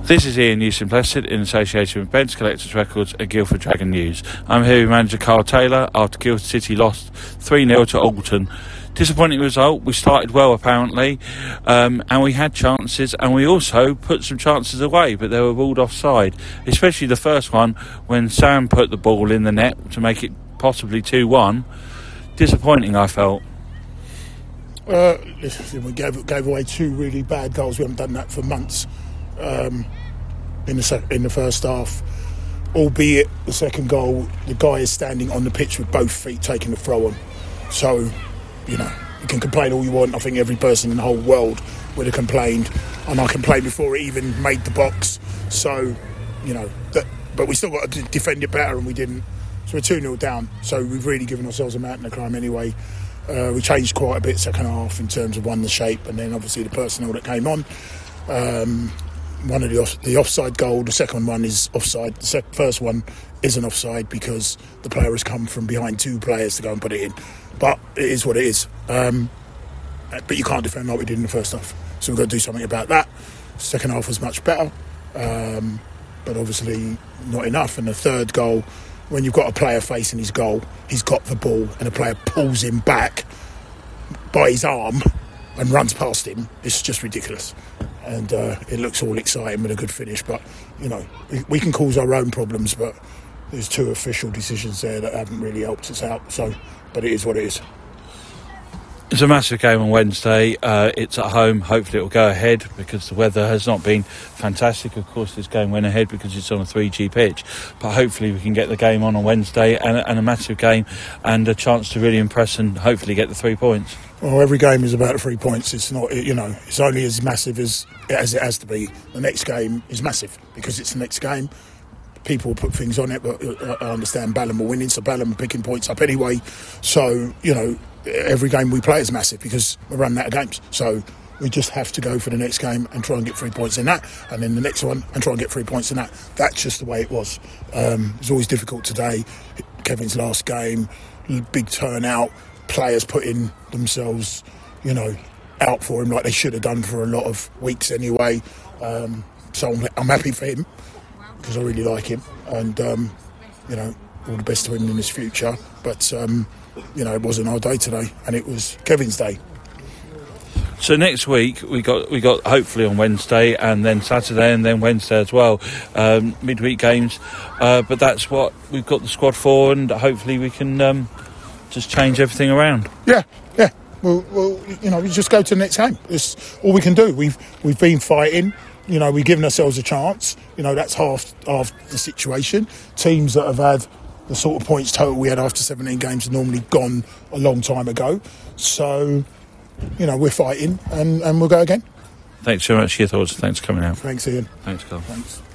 This is Ian Newson Blessed in association with Ben's Collectors Records and Guildford Dragon News. I'm here with manager Carl Taylor after Guildford City lost 3-0 to Alton. Disappointing result. We started well apparently, and we had chances, and we also put some chances away, but they were ruled offside, especially the first one when Sam put the ball in the net to make it possibly 2-1. Disappointing, I felt. Listen, we gave away two really bad goals. We haven't done that for months. In the first half, albeit the second goal, the guy is standing on the pitch with both feet taking the throw on. So, you can complain all you want. I think every person in the whole world would have complained, and I complained before it even made the box. So, but we still got to defend it better, and we didn't. So we're 2-0 down. So we've really given ourselves a mountain to climb anyway. We changed quite a bit second half in terms of the shape, and then obviously the personnel that came on. One of the offside goal, the second one is offside. The first one isn't offside because the player has come from behind two players to go and put it in. But it is what it is. But you can't defend like we did in the first half. So we've got to do something about that. Second half was much better, but obviously not enough. And the third goal, when you've got a player facing his goal, he's got the ball and the player pulls him back by his arm and runs past him. It's just ridiculous. And it looks all exciting with a good finish, but we can cause our own problems, but there's two official decisions there that haven't really helped us out. So, but it is what it is. It's a massive game on Wednesday. It's at home. Hopefully it will go ahead because the weather has not been fantastic. Of course, this game went ahead because it's on a 3G pitch. But hopefully we can get the game on Wednesday and a massive game and a chance to really impress and hopefully get the 3 points. Well, every game is about 3 points. It's not, it's only as massive as it has to be. The next game is massive because it's the next game. People will put things on it, but I understand Balham are winning, so Balham are picking points up anyway. So, every game we play is massive because we're running out of games. So we just have to go for the next game and try and get 3 points in that, and then the next one and try and get 3 points in that. That's just the way it was. It's always difficult today. Kevin's last game, big turnout, players putting themselves, out for him like they should have done for a lot of weeks anyway. So I'm happy for him because I really like him, and all the best to him in his future. But it wasn't our day today, and it was Kevin's day. So next week we got hopefully on Wednesday and then Saturday and then Wednesday as well, midweek games. But that's what we've got the squad for, and hopefully we can just change everything around. Yeah. Well, we just go to the next game. It's all we can do. We've been fighting. We've given ourselves a chance. That's half the situation. Teams that have had the sort of points total we had after 17 games are normally gone a long time ago. So, we're fighting and we'll go again. Thanks very much for your thoughts. Thanks for coming out. Thanks, Ian. Thanks, Carl. Thanks.